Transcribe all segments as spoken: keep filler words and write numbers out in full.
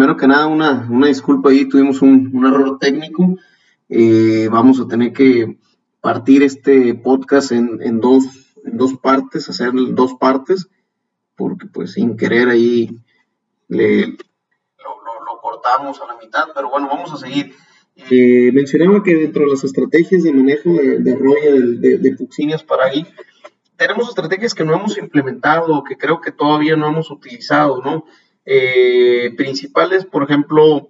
Primero que nada, una, una disculpa ahí, tuvimos un, un error técnico. Eh, vamos a tener que partir este podcast en, en dos, en dos partes, hacer dos partes, porque pues sin querer ahí le, lo, lo- lo cortamos a la mitad, pero bueno, vamos a seguir. Eh, mencionaba que dentro de las estrategias de manejo de, de roya de, de, de Puccinias para ahí, tenemos estrategias que no hemos implementado, que creo que todavía no hemos utilizado, ¿no? Eh, principales, por ejemplo,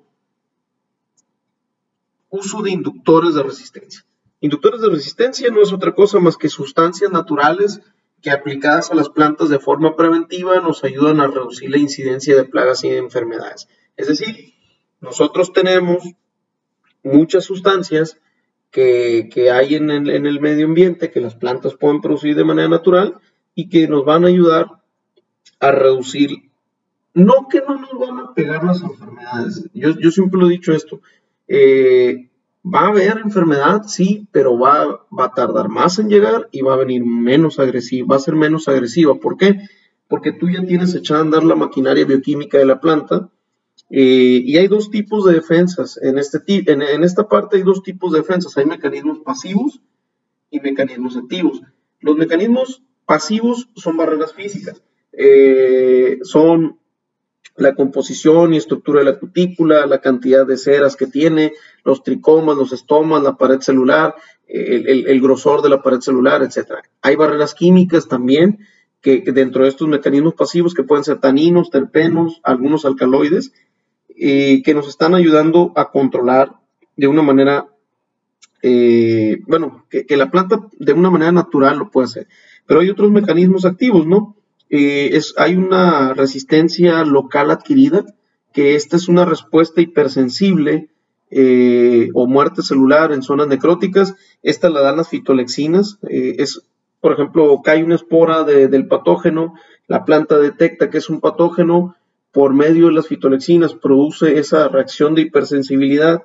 uso de inductores de resistencia. Inductores de resistencia no es otra cosa más que sustancias naturales que aplicadas a las plantas de forma preventiva nos ayudan a reducir la incidencia de plagas y de enfermedades. Es decir, nosotros tenemos muchas sustancias que, que hay en el, en el medio ambiente que las plantas pueden producir de manera natural y que nos van a ayudar a reducir, no que no nos van a pegar las enfermedades. Yo, yo siempre lo he dicho esto. Eh, Va a haber enfermedad, sí, pero va, va a tardar más en llegar y va a venir menos agresiva, va a ser menos agresiva. ¿Por qué? Porque tú ya tienes echada a andar la maquinaria bioquímica de la planta. Eh, y hay dos tipos de defensas. En, este, en, en esta parte hay dos tipos de defensas. Hay mecanismos pasivos y mecanismos activos. Los mecanismos pasivos son barreras físicas. Eh, son la composición y estructura de la cutícula, la cantidad de ceras que tiene, los tricomas, los estomas, la pared celular, el, el, el grosor de la pared celular, etcétera. Hay barreras químicas también, que, que dentro de estos mecanismos pasivos, que pueden ser taninos, terpenos, algunos alcaloides, eh, que nos están ayudando a controlar de una manera, eh, bueno, que, que la planta de una manera natural lo puede hacer. Pero hay otros mecanismos activos, ¿no? Eh, es, hay una resistencia local adquirida, que esta es una respuesta hipersensible eh, o muerte celular en zonas necróticas. Esta la dan las fitolexinas. Eh, es, por ejemplo, cae una espora de, del patógeno, la planta detecta que es un patógeno, por medio de las fitolexinas produce esa reacción de hipersensibilidad,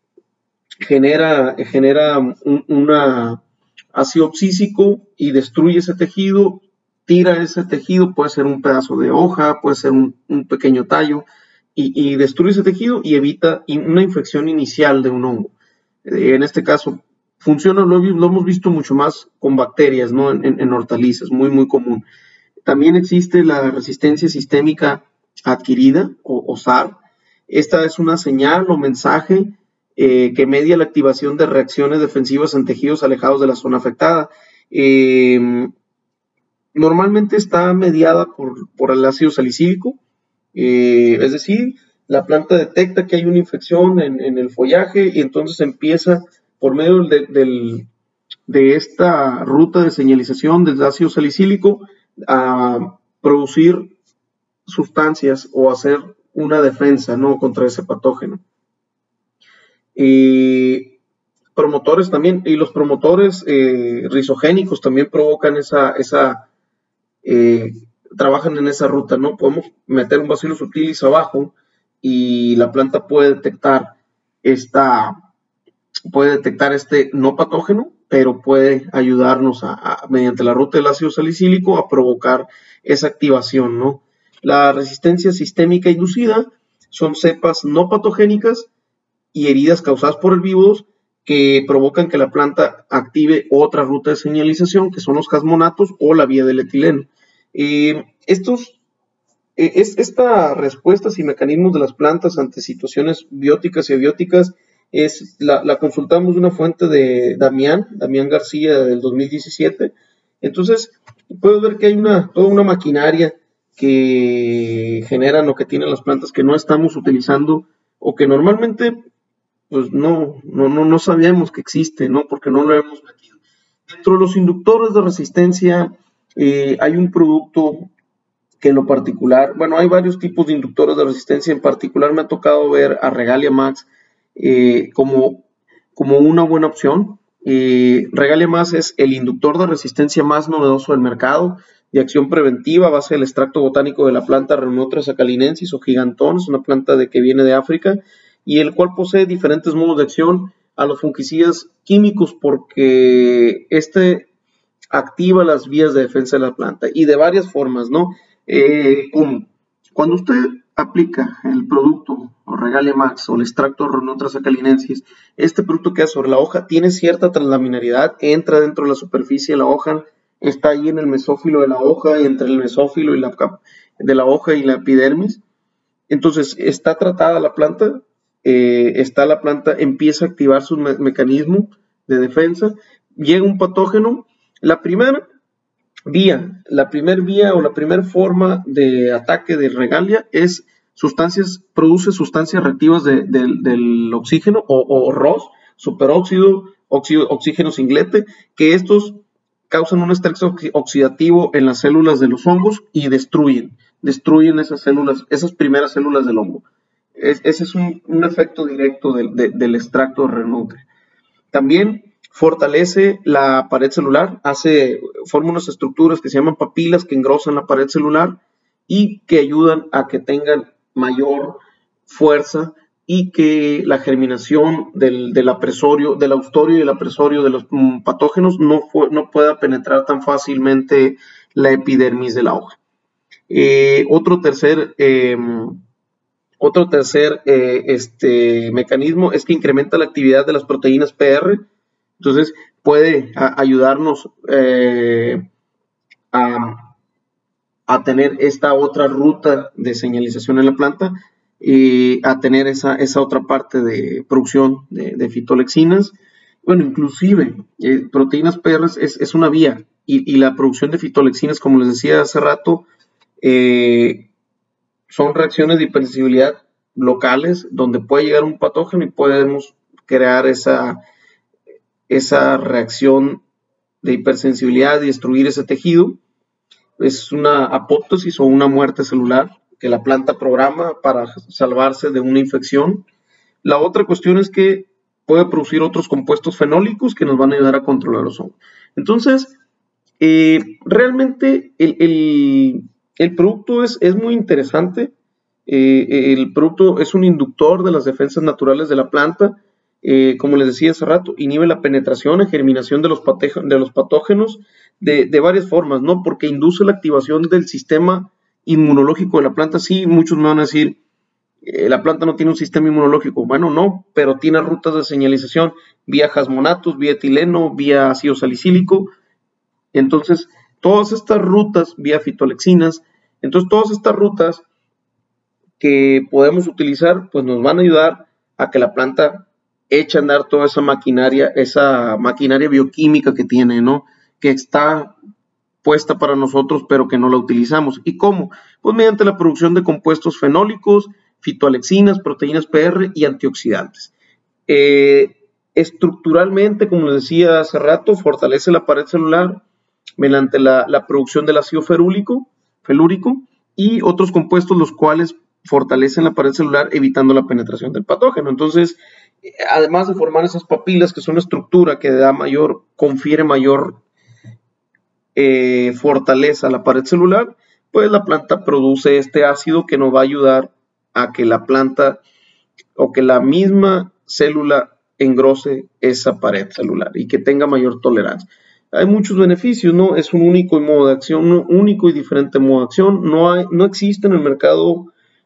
genera, genera un, una ácido abscísico y destruye ese tejido, tira ese tejido, puede ser un pedazo de hoja, puede ser un, un pequeño tallo, y, y, destruye ese tejido y evita una infección inicial de un hongo. Eh, en este caso, funciona, lo, lo, hemos visto mucho más con bacterias, ¿no? En, en, en hortalizas, muy, muy común. También existe la resistencia sistémica adquirida, o, o S A R. Esta es una señal o mensaje eh, que media la activación de reacciones defensivas en tejidos alejados de la zona afectada. Eh, normalmente está mediada por, por el ácido salicílico, eh, es decir, la planta detecta que hay una infección en, en el follaje y entonces empieza por medio de, del, de esta ruta de señalización del ácido salicílico a producir sustancias o hacer una defensa, ¿no?, contra ese patógeno. Y promotores también, y los promotores eh, rizogénicos también provocan esa, esa eh, trabajan en esa ruta, ¿no? Podemos meter un bacillus subtilis abajo y la planta puede detectar esta, puede detectar este no patógeno, pero puede ayudarnos a, a, mediante la ruta del ácido salicílico a provocar esa activación, ¿no? La resistencia sistémica inducida son cepas no patogénicas y heridas causadas por herbívoros que provocan que la planta active otra ruta de señalización, que son los jasmonatos o la vía del etileno. Eh, estos, eh, es, esta respuestas y mecanismos de las plantas ante situaciones bióticas y abióticas es, la, la consultamos de una fuente de Damián, Damián García del dos mil diecisiete. Entonces, puedes ver que hay una, toda una maquinaria que generan o que tienen las plantas que no estamos utilizando o que normalmente pues no, no, no, no sabíamos que existe, ¿no? Porque no lo hemos metido. Dentro de los inductores de resistencia eh, hay un producto que en lo particular, bueno, hay varios tipos de inductores de resistencia, en particular me ha tocado ver a Regalia Max eh, como, como una buena opción. Eh, Regalia Max es el inductor de resistencia más novedoso del mercado, de acción preventiva a base del extracto botánico de la planta Reumotria sacchalinensis o gigantón, es una planta de que viene de África, y el cual posee diferentes modos de acción a los fungicidas químicos porque este activa las vías de defensa de la planta y de varias formas, ¿no? Eh, con, Cuando usted aplica el producto o Regalia Max o el extracto Renotras acalinensis, este producto queda sobre la hoja, tiene cierta translaminaridad, entra dentro de la superficie de la hoja, está ahí en el mesófilo de la hoja y entre el mesófilo y la, de la hoja y la epidermis. Entonces está tratada la planta, eh, está la planta, empieza a activar su me mecanismo de defensa, llega un patógeno, la primera vía, la primera vía o la primera forma de ataque de Regalia es sustancias, produce sustancias reactivas de, de, del oxígeno o, o R O S, superóxido, óxido, oxígeno singlete, que estos causan un estrés oxidativo en las células de los hongos y destruyen, destruyen esas células, esas primeras células del hongo. Es, ese es un, un efecto directo de, de, del extracto de Renutre. También fortalece la pared celular, hace, forma unas estructuras que se llaman papilas que engrosan la pared celular y que ayudan a que tengan mayor fuerza y que la germinación del, del apresorio, del austorio y el apresorio de los um, patógenos no, fue, no pueda penetrar tan fácilmente la epidermis de la hoja. Eh, otro tercer, eh, otro tercer eh, este, mecanismo es que incrementa la actividad de las proteínas P R. Entonces puede a, ayudarnos eh, a, a tener esta otra ruta de señalización en la planta y a tener esa, esa otra parte de producción de, de fitolexinas. Bueno, inclusive eh, proteínas P R es, es una vía y, y la producción de fitolexinas, como les decía hace rato, eh, son reacciones de hipersensibilidad locales donde puede llegar un patógeno y podemos crear esa esa reacción de hipersensibilidad y destruir ese tejido. Es una apoptosis o una muerte celular que la planta programa para salvarse de una infección. La otra cuestión es que puede producir otros compuestos fenólicos que nos van a ayudar a controlar los hongos. Entonces, eh, realmente el, el, el producto es, es muy interesante. Eh, el producto es un inductor de las defensas naturales de la planta. Eh, como les decía hace rato, inhibe la penetración y germinación de los, de los patógenos de, de varias formas, ¿no? Porque induce la activación del sistema inmunológico de la planta. Sí, muchos me van a decir, eh, la planta no tiene un sistema inmunológico. Bueno, no, pero tiene rutas de señalización vía jasmonatos, vía etileno, vía ácido salicílico. Entonces, todas estas rutas, vía fitolexinas, entonces todas estas rutas que podemos utilizar, pues nos van a ayudar a que la planta echa a andar toda esa maquinaria, esa maquinaria bioquímica que tiene, ¿no? Que está puesta para nosotros, pero que no la utilizamos. ¿Y cómo? Pues mediante la producción de compuestos fenólicos, fitoalexinas, proteínas P R y antioxidantes. Eh, estructuralmente, como les decía hace rato, fortalece la pared celular mediante la, la producción del ácido ferúlico, felúrico y otros compuestos los cuales fortalecen la pared celular evitando la penetración del patógeno. Entonces, además de formar esas papilas que son una estructura que da mayor, confiere mayor eh, fortaleza a la pared celular, pues la planta produce este ácido que nos va a ayudar a que la planta o que la misma célula engrose esa pared celular y que tenga mayor tolerancia. Hay muchos beneficios, ¿no? Es un único modo de acción, un único y diferente modo de acción. No, hay, no existe en el mercado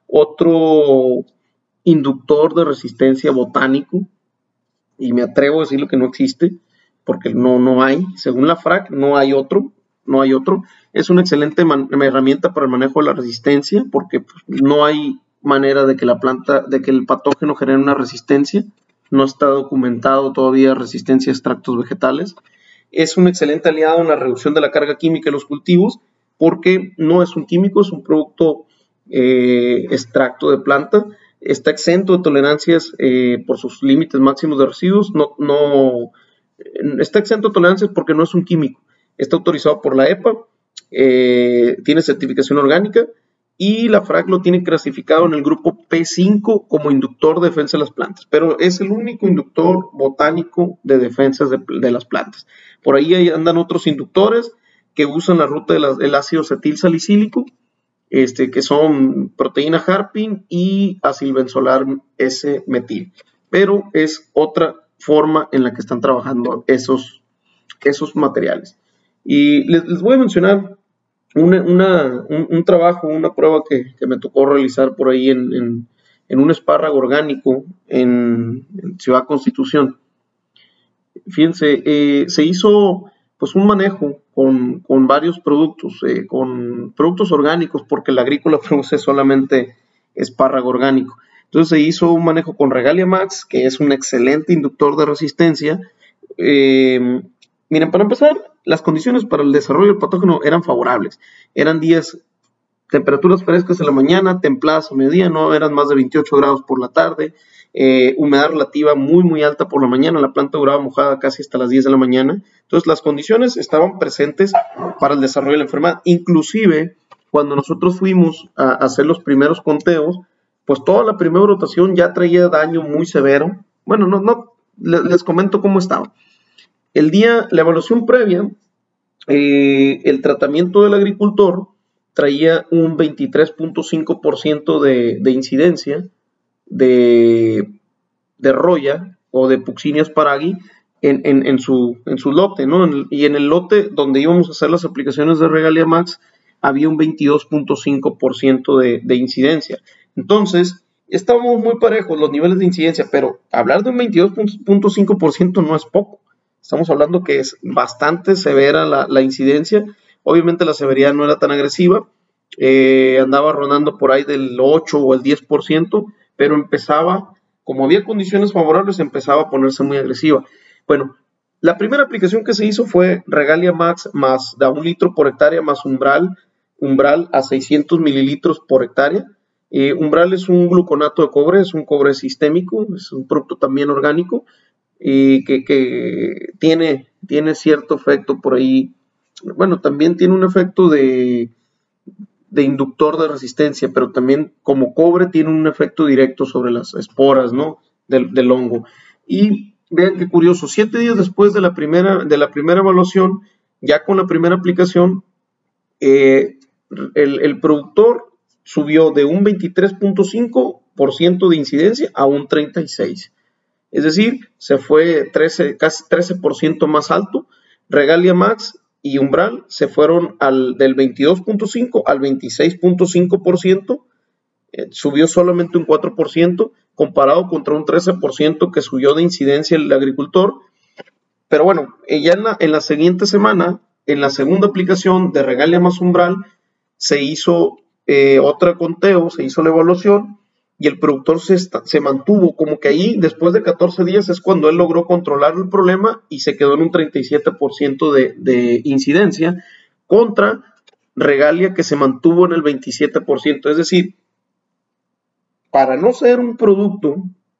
otro inductor de resistencia botánico, y me atrevo a decirlo que no existe, porque no, no hay, según la F R A C, no hay otro, no hay otro. Es una excelente herramienta para el manejo de la resistencia, porque pues, no hay manera de que la planta, de que el patógeno genere una resistencia, no está documentado todavía resistencia a extractos vegetales. Es un excelente aliado en la reducción de la carga química de los cultivos, porque no es un químico, es un producto eh, extracto de planta. Está exento de tolerancias eh, por sus límites máximos de residuos. No, no, está exento de tolerancias porque no es un químico. Está autorizado por la E P A, eh, tiene certificación orgánica y la F R A C lo tiene clasificado en el grupo P cinco como inductor de defensa de las plantas. Pero es el único inductor botánico de defensa de, de las plantas. Por ahí andan otros inductores que usan la ruta del ácido acetil salicílico, Este, que son proteína Harpin y acilbenzolar S-metil. Pero es otra forma en la que están trabajando esos, esos materiales. Y les, les voy a mencionar una, una, un, un, trabajo, una prueba que, que, me tocó realizar por ahí en, en, en un espárrago orgánico en, en Ciudad Constitución. Fíjense, eh, se hizo pues un manejo con, con varios productos, eh, con productos orgánicos, porque el agrícola produce solamente espárrago orgánico. Entonces se hizo un manejo con Regalia Max, que es un excelente inductor de resistencia. Eh, miren, para empezar, las condiciones para el desarrollo del patógeno eran favorables. Eran días, temperaturas frescas en la mañana, templadas a mediodía, no eran más de veintiocho grados por la tarde. Eh, humedad relativa muy muy alta por la mañana, la planta duraba mojada casi hasta las diez de la mañana, entonces las condiciones estaban presentes para el desarrollo de la enfermedad. Inclusive cuando nosotros fuimos a hacer los primeros conteos, pues toda la primera rotación ya traía daño muy severo. Bueno, no, no les comento cómo estaba. El día, la evaluación previa, eh, el tratamiento del agricultor traía un veintitrés punto cinco por ciento de, de incidencia de, de roya o de Puccinia asparagi en, en, en, su, en su lote, ¿no? En, y en el lote donde íbamos a hacer las aplicaciones de Regalia Max había un veintidós punto cinco por ciento de, de incidencia. Entonces, estábamos muy parejos los niveles de incidencia, pero hablar de un veintidós punto cinco por ciento no es poco. Estamos hablando que es bastante severa la, la incidencia. Obviamente la severidad no era tan agresiva, eh, andaba rondando por ahí del ocho o el diez por ciento, pero empezaba, como había condiciones favorables, empezaba a ponerse muy agresiva. Bueno, la primera aplicación que se hizo fue Regalia Max más de un litro por hectárea más umbral, umbral a seiscientos mililitros por hectárea. Eh, umbral es un gluconato de cobre, es un cobre sistémico, es un producto también orgánico y que, que tiene, tiene cierto efecto por ahí. Bueno, también tiene un efecto de, de inductor de resistencia, pero también como cobre tiene un efecto directo sobre las esporas, ¿no? del, del hongo. Y vean qué curioso, siete días después de la primera, de la primera evaluación, ya con la primera aplicación, eh, el, el productor subió de un veintitrés punto cinco por ciento de incidencia a un treinta y seis por ciento. Es decir, se fue trece, casi trece por ciento más alto. Regalia Max y Umbral se fueron al, del veintidós punto cinco al veintiséis punto cinco por ciento, eh, subió solamente un cuatro por ciento comparado contra un trece por ciento que subió de incidencia el agricultor. Pero bueno, ya en la, en la siguiente semana, en la segunda aplicación de Regalia más Umbral, se hizo eh, otro conteo, se hizo la evaluación y el productor se, se mantuvo como que ahí, después de catorce días es cuando él logró controlar el problema y se quedó en un treinta y siete por ciento de, de incidencia contra Regalia que se mantuvo en el veintisiete por ciento. Es decir, para no ser un producto,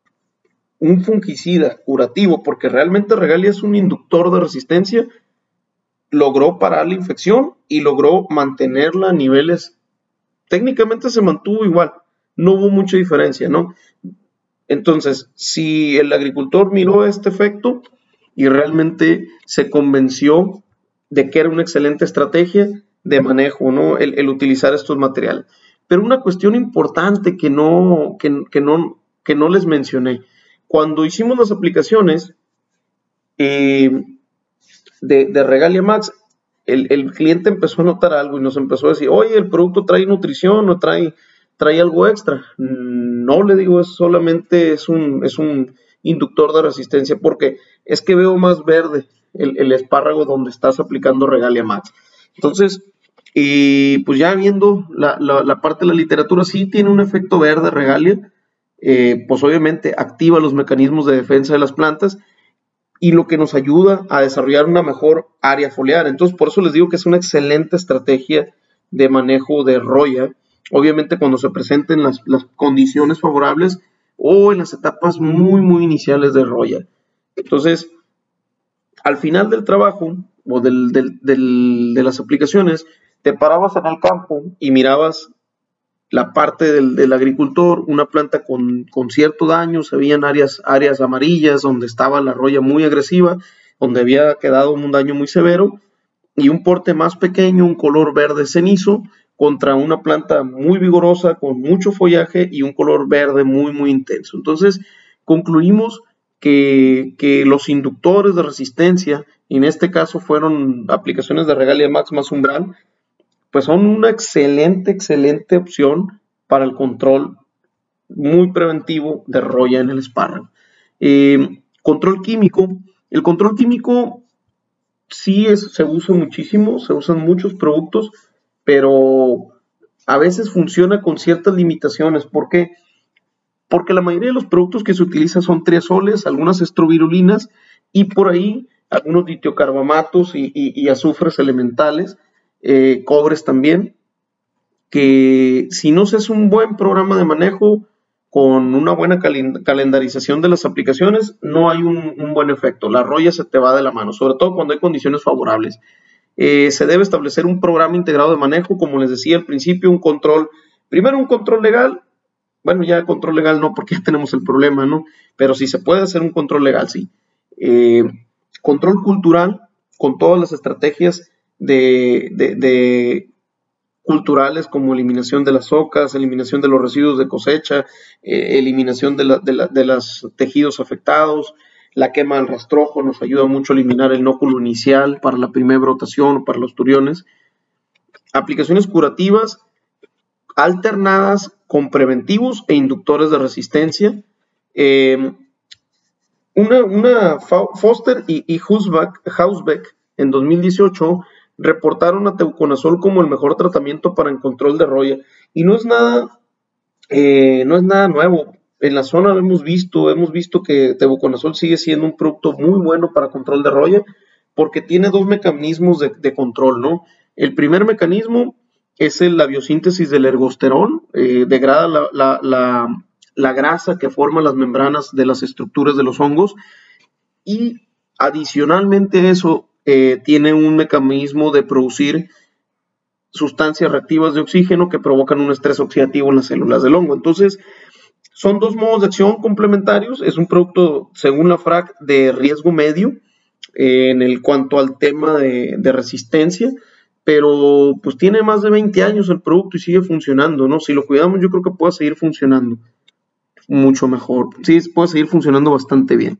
un fungicida curativo, porque realmente Regalia es un inductor de resistencia, logró parar la infección y logró mantenerla a niveles, técnicamente se mantuvo igual, no hubo mucha diferencia, ¿no? Entonces, si el agricultor miró este efecto y realmente se convenció de que era una excelente estrategia de manejo, ¿no? El, el utilizar estos materiales. Pero una cuestión importante que no, que, que no, que no les mencioné, cuando hicimos las aplicaciones eh, de, de Regalia Max, el, el cliente empezó a notar algo y nos empezó a decir, oye, el producto trae nutrición o trae, trae algo extra. No, le digo, es solamente es un, es un inductor de resistencia porque es que veo más verde el, el espárrago donde estás aplicando Regalia Max. Entonces, y pues ya viendo la, la, la parte de la literatura, sí tiene un efecto verde Regalia, eh, pues obviamente activa los mecanismos de defensa de las plantas y lo que nos ayuda a desarrollar una mejor área foliar. Entonces, por eso les digo que es una excelente estrategia de manejo de roya, obviamente cuando se presenten las, las condiciones favorables o en las etapas muy, muy iniciales de roya. Entonces, al final del trabajo o del, del, del, de las aplicaciones, te parabas en el campo y mirabas la parte del, del agricultor, una planta con, con cierto daño, se veían áreas, áreas amarillas donde estaba la roya muy agresiva, donde había quedado un daño muy severo, y un porte más pequeño, un color verde cenizo, contra una planta muy vigorosa, con mucho follaje y un color verde muy, muy intenso. Entonces, concluimos que, que los inductores de resistencia, en este caso fueron aplicaciones de Regalia Max más Umbral, pues son una excelente, excelente opción para el control muy preventivo de roya en el espárrago. Eh, control químico. El control químico sí es, se usa muchísimo, se usan muchos productos, pero a veces funciona con ciertas limitaciones. ¿Por qué? Porque la mayoría de los productos que se utilizan son triazoles, algunas estrobirulinas y por ahí algunos ditiocarbamatos y, y, y azufres elementales, eh, cobres también, que si no se hace un buen programa de manejo con una buena calendarización de las aplicaciones, no hay un, un buen efecto. La roya se te va de la mano, sobre todo cuando hay condiciones favorables. Eh, se debe establecer un programa integrado de manejo, como les decía al principio, un control, primero un control legal, bueno, ya control legal no, porque ya tenemos el problema, ¿no? Pero si se puede hacer un control legal, sí. Eh, control cultural, con todas las estrategias de, de, de culturales como eliminación de las ocas, eliminación de los residuos de cosecha, eh, eliminación de, la, de, la, de los tejidos afectados, la quema del rastrojo nos ayuda mucho a eliminar el nóculo inicial para la primera brotación o para los turiones. Aplicaciones curativas alternadas con preventivos e inductores de resistencia. Eh, una, una Foster y, y Hausbeck en dos mil dieciocho reportaron a teuconazol como el mejor tratamiento para el control de roya. Y no es nada, eh, no es nada nuevo. En la zona lo hemos visto, hemos visto que teuconazol sigue siendo un producto muy bueno para control de roya porque tiene dos mecanismos de, de control, ¿no? El primer mecanismo es el, la biosíntesis del ergosterol, eh, degrada la, la, la, la grasa que forma las membranas de las estructuras de los hongos y adicionalmente eso eh, tiene un mecanismo de producir sustancias reactivas de oxígeno que provocan un estrés oxidativo en las células del hongo. Entonces, son dos modos de acción complementarios. Es un producto, según la F R A C, de riesgo medio eh, en el cuanto al tema de, de resistencia, pero pues tiene más de veinte años el producto y sigue funcionando, ¿no? Si lo cuidamos, yo creo que puede seguir funcionando mucho mejor. Sí, puede seguir funcionando bastante bien.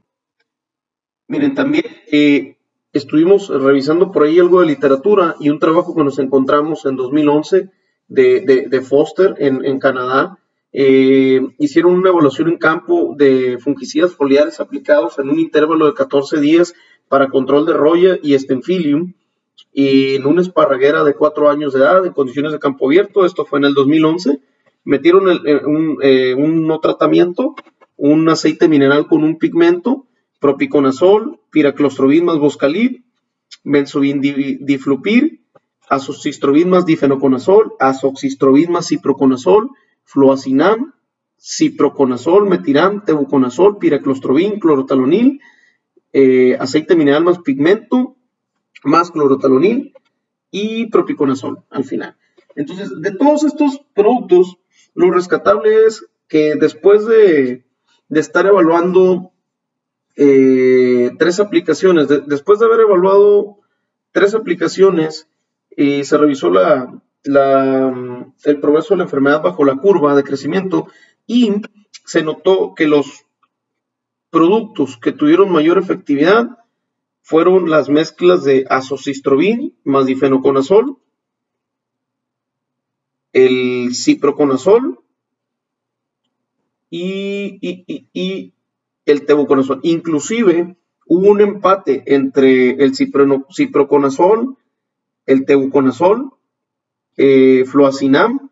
Miren, también eh, estuvimos revisando por ahí algo de literatura y un trabajo que nos encontramos en dos mil once de, de, de Foster en, en Canadá. Eh, hicieron una evaluación en campo de fungicidas foliares aplicados en un intervalo de catorce días para control de roya y estenfilium y en una esparraguera de cuatro años de edad en condiciones de campo abierto. Esto fue en el dos mil once. Metieron el, eh, un, eh, un no tratamiento, un aceite mineral con un pigmento, propiconazol, piraclostrobin más boscalid, benzodiflupir, azoxystrobin más difenoconazol, azoxystrobin más ciproconazol, fluacinam, ciproconazol, metiram, tebuconazol, piraclostrobin, clorotalonil, eh, aceite mineral más pigmento, más clorotalonil y propiconazol al final. Entonces, de todos estos productos, lo rescatable es que después de, de estar evaluando eh, tres aplicaciones, de, después de haber evaluado tres aplicaciones y se revisó la, la, el progreso de la enfermedad bajo la curva de crecimiento y se notó que los productos que tuvieron mayor efectividad fueron las mezclas de azoxystrobin más difenoconazol, el ciproconazol y, y, y, y el tebuconazol. Inclusive hubo un empate entre el cipro, ciproconazol, el tebuconazol, eh, fluacinam,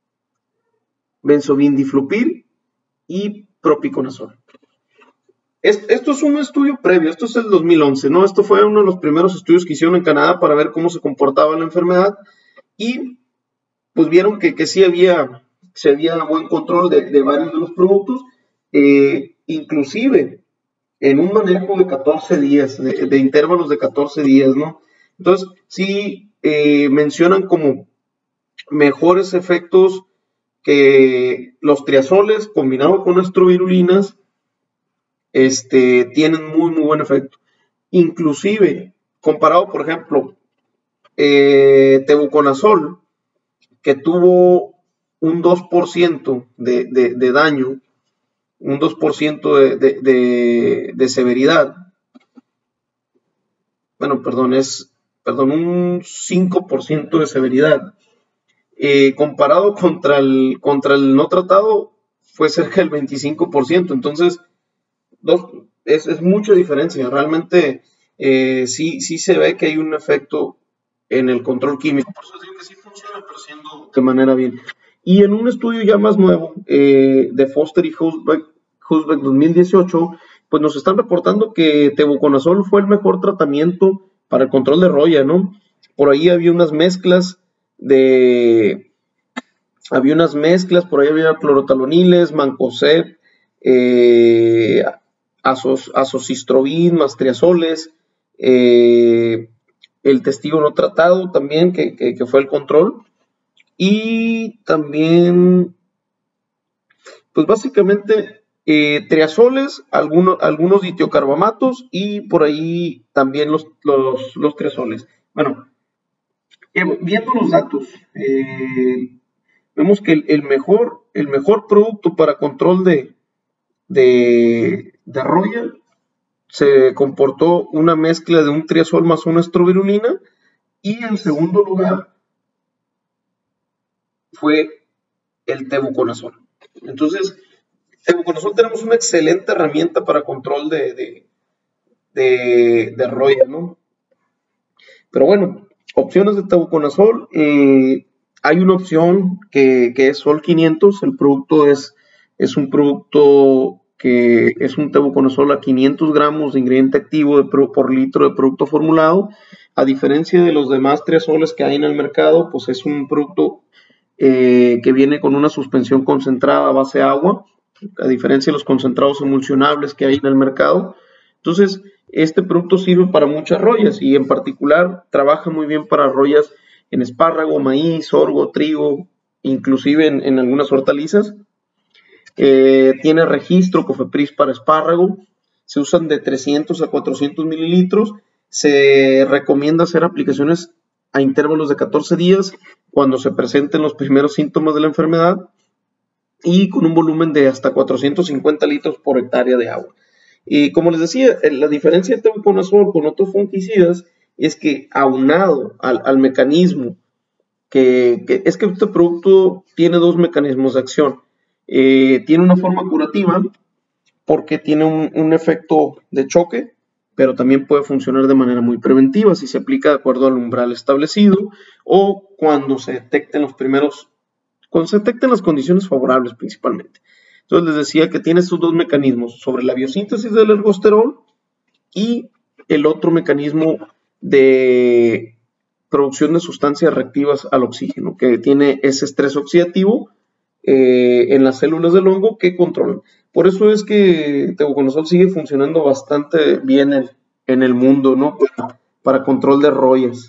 benzodiflupir y propiconazol. Esto es un estudio previo, esto es el dos mil once, ¿no? Esto fue uno de los primeros estudios que hicieron en Canadá para ver cómo se comportaba la enfermedad y pues vieron que, que sí había, sí había buen control de, de varios de los productos, eh, inclusive en un manejo de catorce días, de, de intervalos de catorce días, ¿no? Entonces, sí eh, mencionan como mejores efectos que los triazoles combinados con estrobirulinas este, tienen muy, muy buen efecto. Inclusive, comparado, por ejemplo, eh, tebuconazol, que tuvo un dos por ciento de, de, de daño, un dos por ciento de, de, de, de severidad, bueno, perdón, es, perdón, un cinco por ciento de severidad eh, comparado contra el, contra el no tratado, fue cerca del veinticinco por ciento. Entonces, dos, es, es mucha diferencia. Realmente eh, sí, sí se ve que hay un efecto en el control químico. Por eso digo que sí funciona, pero siendo de manera bien. Y en un estudio ya más nuevo, eh, de Foster y Husbeck, Husbeck dos mil dieciocho, pues nos están reportando que tebuconazol fue el mejor tratamiento para el control de roya, ¿no? Por ahí había unas mezclas de, había unas mezclas, por ahí había clorotaloniles, mancozeb, eh, azos, azocistrobin, mastriazoles, eh, el testigo no tratado también, que, que, que fue el control, y también, pues básicamente, eh, triazoles, algunos, algunos ditiocarbamatos y por ahí también los, los, los triazoles. Bueno, eh, viendo los datos, eh, vemos que el, el, mejor, el mejor producto para control de, de, de roya se comportó una mezcla de un triazol más una estrovirulina, y en segundo lugar fue el tebuconazol. Entonces, tebuconazol tenemos una excelente herramienta para control de, de, de, de roya, ¿no? Pero bueno, opciones de tebuconazol, eh, hay una opción que, que es Sol quinientos. El producto es, es un producto que es un tebuconazol a quinientos gramos de ingrediente activo de, por litro de producto formulado. A diferencia de los demás triazoles que hay en el mercado, pues es un producto eh, que viene con una suspensión concentrada a base de agua, a diferencia de los concentrados emulsionables que hay en el mercado. Entonces, este producto sirve para muchas royas y en particular trabaja muy bien para royas en espárrago, maíz, sorgo, trigo, inclusive en, en algunas hortalizas. Eh, tiene registro COFEPRIS para espárrago, se usan de trescientos a cuatrocientos mililitros, se recomienda hacer aplicaciones a intervalos de catorce días cuando se presenten los primeros síntomas de la enfermedad y con un volumen de hasta cuatrocientos cincuenta litros por hectárea de agua. Y como les decía, la diferencia de tebuconazol con otros fungicidas es que aunado al, al mecanismo, que, que, es que este producto tiene dos mecanismos de acción. Eh, tiene una forma curativa porque tiene un, un efecto de choque, pero también puede funcionar de manera muy preventiva si se aplica de acuerdo al umbral establecido o cuando se detecten los primeros, cuando se detecten las condiciones favorables principalmente. Entonces les decía que tiene estos dos mecanismos sobre la biosíntesis del ergosterol y el otro mecanismo de producción de sustancias reactivas al oxígeno, que tiene ese estrés oxidativo eh, en las células del hongo que controlan. Por eso es que tebuconazol sigue funcionando bastante bien en, en el mundo, ¿no? Para, para control de royas.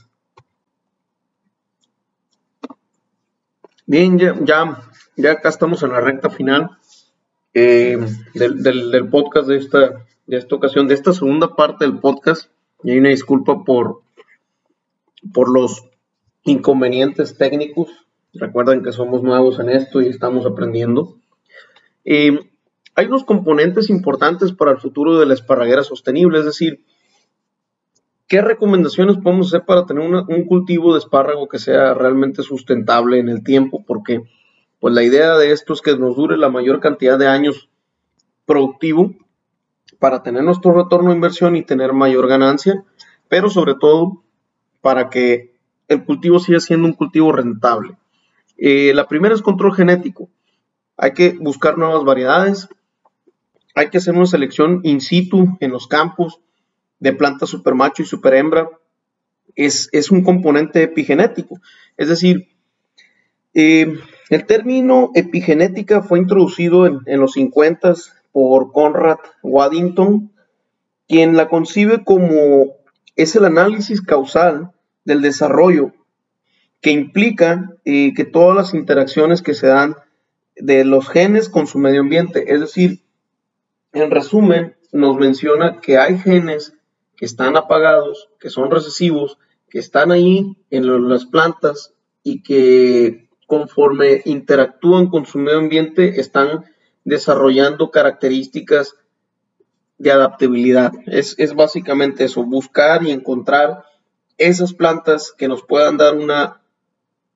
Bien, ya, ya, ya acá estamos en la recta final eh, del, del, del, podcast de esta, de esta ocasión, de esta segunda parte del podcast. Y hay una disculpa por, por los inconvenientes técnicos. Recuerden que somos nuevos en esto y estamos aprendiendo. Eh, hay unos componentes importantes para el futuro de la esparraguera sostenible, es decir, ¿qué recomendaciones podemos hacer para tener una, un cultivo de espárrago que sea realmente sustentable en el tiempo? Porque pues la idea de esto es que nos dure la mayor cantidad de años productivo para tener nuestro retorno de inversión y tener mayor ganancia, pero sobre todo para que el cultivo siga siendo un cultivo rentable. Eh, la primera es control genético. Hay que buscar nuevas variedades, hay que hacer una selección in situ en los campos de plantas supermacho y superhembra. Es, es un componente epigenético, es decir, eh, el término epigenética fue introducido en, en los cincuenta por Conrad Waddington, quien la concibe como es el análisis causal del desarrollo que implica eh, que todas las interacciones que se dan de los genes con su medio ambiente, es decir, en resumen, nos menciona que hay genes que están apagados, que son recesivos, que están ahí en las plantas y que conforme interactúan con su medio ambiente están desarrollando características de adaptabilidad. Es, es básicamente eso, buscar y encontrar esas plantas que nos puedan dar una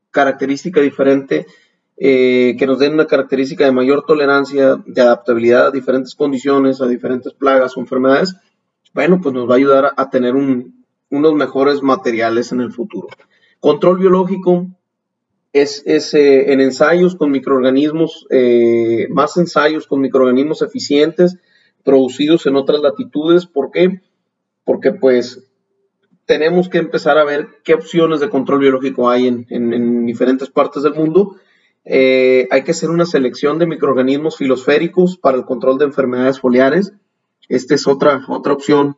característica diferente, eh, que nos den una característica de mayor tolerancia, de adaptabilidad a diferentes condiciones, a diferentes plagas o enfermedades, bueno, pues nos va a ayudar a, a tener un, unos mejores materiales en el futuro. Control biológico es, es eh, en ensayos con microorganismos, eh, más ensayos con microorganismos eficientes, producidos en otras latitudes. ¿Por qué? Porque pues tenemos que empezar a ver qué opciones de control biológico hay en, en, en diferentes partes del mundo. Eh, hay que hacer una selección de microorganismos filosféricos para el control de enfermedades foliares. Esta es otra, otra opción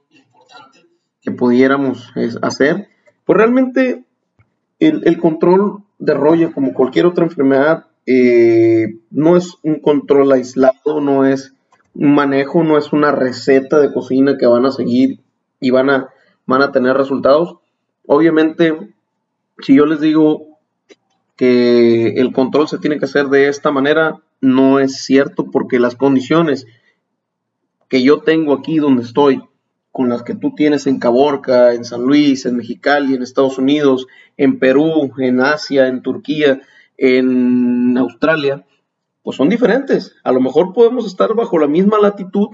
que pudiéramos es, hacer. Pues realmente el, el control de roya, como cualquier otra enfermedad, eh, no es un control aislado, no es un manejo, no es una receta de cocina que van a seguir y van a, van a tener resultados. Obviamente, si yo les digo que el control se tiene que hacer de esta manera, no es cierto, porque las condiciones que yo tengo aquí donde estoy, con las que tú tienes en Caborca, en San Luis, en Mexicali, en Estados Unidos, en Perú, en Asia, en Turquía, en Australia, pues son diferentes. A lo mejor podemos estar bajo la misma latitud,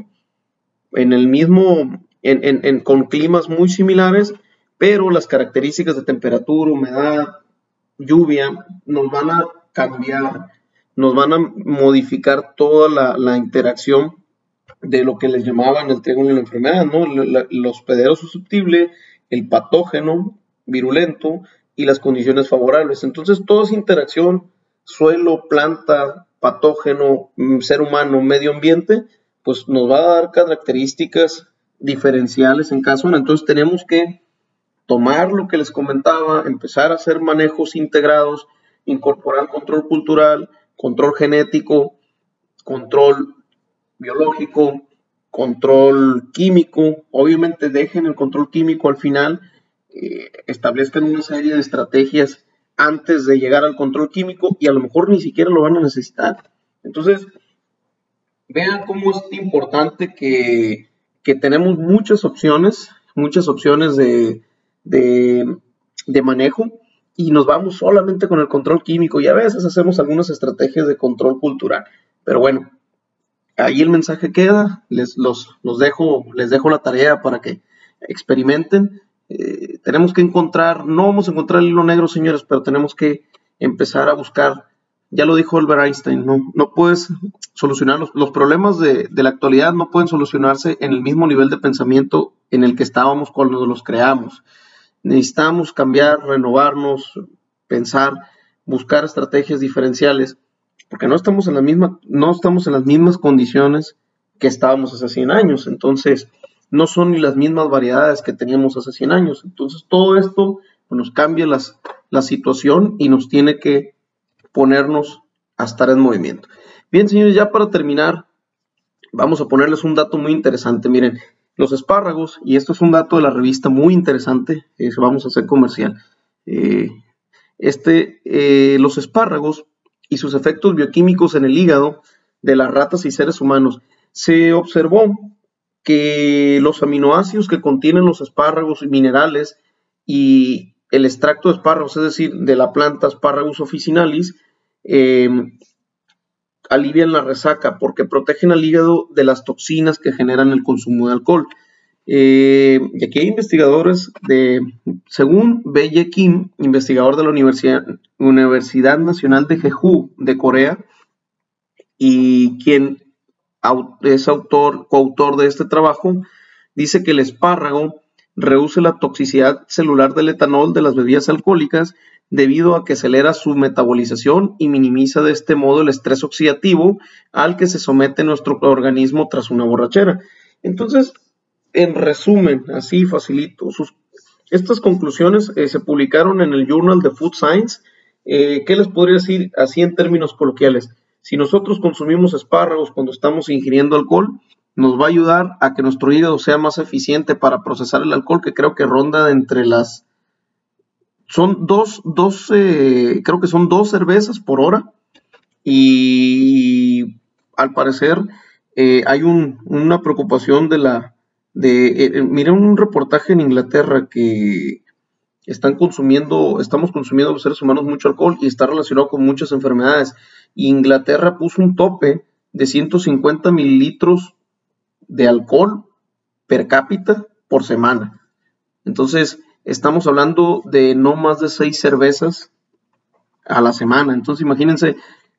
en el mismo, en, en, en, con climas muy similares, pero las características de temperatura, humedad, lluvia, nos van a cambiar, nos van a modificar toda la, la interacción de lo que les llamaban el triángulo de la enfermedad, ¿no? El hospedero susceptible, el patógeno virulento y las condiciones favorables. Entonces, toda esa interacción, suelo, planta, patógeno, ser humano, medio ambiente, pues nos va a dar características diferenciales en cada zona. Entonces, tenemos que tomar lo que les comentaba, empezar a hacer manejos integrados, incorporar control cultural, control genético, control biológico, control químico. Obviamente dejen el control químico al final, eh, establezcan una serie de estrategias antes de llegar al control químico y a lo mejor ni siquiera lo van a necesitar. Entonces, vean cómo es importante que, que tenemos muchas opciones, muchas opciones de, de, de manejo, y nos vamos solamente con el control químico y a veces hacemos algunas estrategias de control cultural. Pero bueno, ahí el mensaje queda, les, los, los dejo, les dejo la tarea para que experimenten. Eh, tenemos que encontrar, no vamos a encontrar el hilo negro, señores, pero tenemos que empezar a buscar, ya lo dijo Albert Einstein, no, no puedes solucionar los, los problemas de, de la actualidad, no pueden solucionarse en el mismo nivel de pensamiento en el que estábamos cuando los creamos. Necesitamos cambiar, renovarnos, pensar, buscar estrategias diferenciales, porque no estamos en la misma, no estamos en las mismas condiciones que estábamos hace cien años. Entonces, no son ni las mismas variedades que teníamos hace cien años. Entonces, todo esto pues, nos cambia las, la situación y nos tiene que ponernos a estar en movimiento. Bien, señores, ya para terminar, vamos a ponerles un dato muy interesante. Miren, los espárragos, y esto es un dato de la revista muy interesante, eh, vamos a hacer comercial. Eh, este, eh, los espárragos y sus efectos bioquímicos en el hígado de las ratas y seres humanos. Se observó que los aminoácidos que contienen los espárragos minerales y el extracto de espárragos, es decir, de la planta Asparagus officinalis, eh, alivian la resaca porque protegen al hígado de las toxinas que generan el consumo de alcohol. Eh, y aquí hay investigadores de, según Bae Kim, investigador de la Universidad, Universidad Nacional de Jeju de Corea, y quien es autor, coautor de este trabajo, dice que el espárrago reduce la toxicidad celular del etanol de las bebidas alcohólicas debido a que acelera su metabolización y minimiza de este modo el estrés oxidativo al que se somete nuestro organismo tras una borrachera. Entonces, en resumen, así facilito, sus, estas conclusiones eh, se publicaron en el Journal de Food Science. Eh, ¿Qué les podría decir así en términos coloquiales? Si nosotros consumimos espárragos cuando estamos ingiriendo alcohol, nos va a ayudar a que nuestro hígado sea más eficiente para procesar el alcohol, que creo que ronda entre las... Son dos, dos eh, creo que son dos cervezas por hora, y al parecer eh, hay un, una preocupación de la... de eh, Miré un reportaje en Inglaterra que están consumiendo, estamos consumiendo los seres humanos mucho alcohol y está relacionado con muchas enfermedades. Inglaterra puso un tope de ciento cincuenta mililitros de alcohol per cápita por semana. Entonces, estamos hablando de no más de seis cervezas a la semana. Entonces, imagínense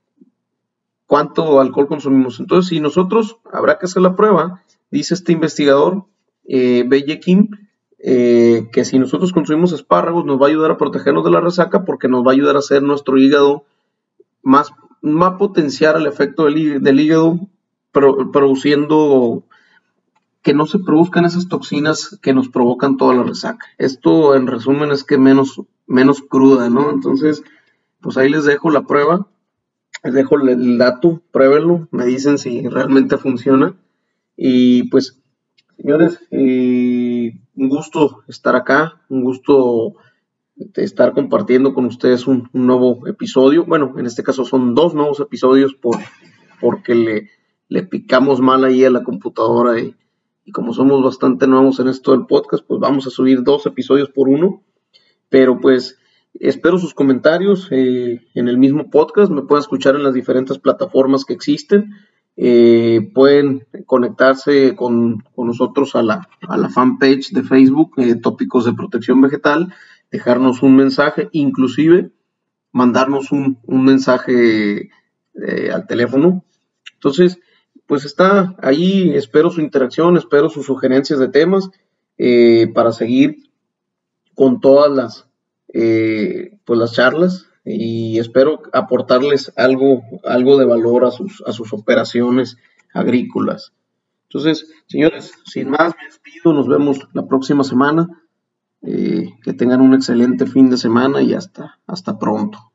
cuánto alcohol consumimos. Entonces, si nosotros, habrá que hacer la prueba, dice este investigador, eh, Bellekin, eh, que si nosotros consumimos espárragos nos va a ayudar a protegernos de la resaca porque nos va a ayudar a hacer nuestro hígado más, va a potenciar el efecto del, del hígado pro, produciendo que no se produzcan esas toxinas que nos provocan toda la resaca. Esto en resumen es que menos, menos cruda, ¿no? Entonces, pues ahí les dejo la prueba, les dejo el dato, pruébenlo, me dicen si realmente funciona. Y pues, señores, eh, un gusto estar acá, un gusto de estar compartiendo con ustedes un, un nuevo episodio. Bueno, en este caso son dos nuevos episodios por, porque le, le picamos mal ahí a la computadora y, y como somos bastante nuevos en esto del podcast, pues vamos a subir dos episodios por uno. Pero pues espero sus comentarios eh, en el mismo podcast, me pueden escuchar en las diferentes plataformas que existen. Eh, pueden conectarse con, con nosotros a la, a la fanpage de Facebook, eh, Tópicos de Protección Vegetal, dejarnos un mensaje, inclusive mandarnos un, un mensaje eh, al teléfono. Entonces, pues está ahí, espero su interacción, espero sus sugerencias de temas eh, para seguir con todas las, eh, pues las charlas y espero aportarles algo, algo de valor a sus, a sus operaciones agrícolas. Entonces, señores, sin más, me despido, nos vemos la próxima semana. Eh, que tengan un excelente fin de semana y hasta, hasta pronto.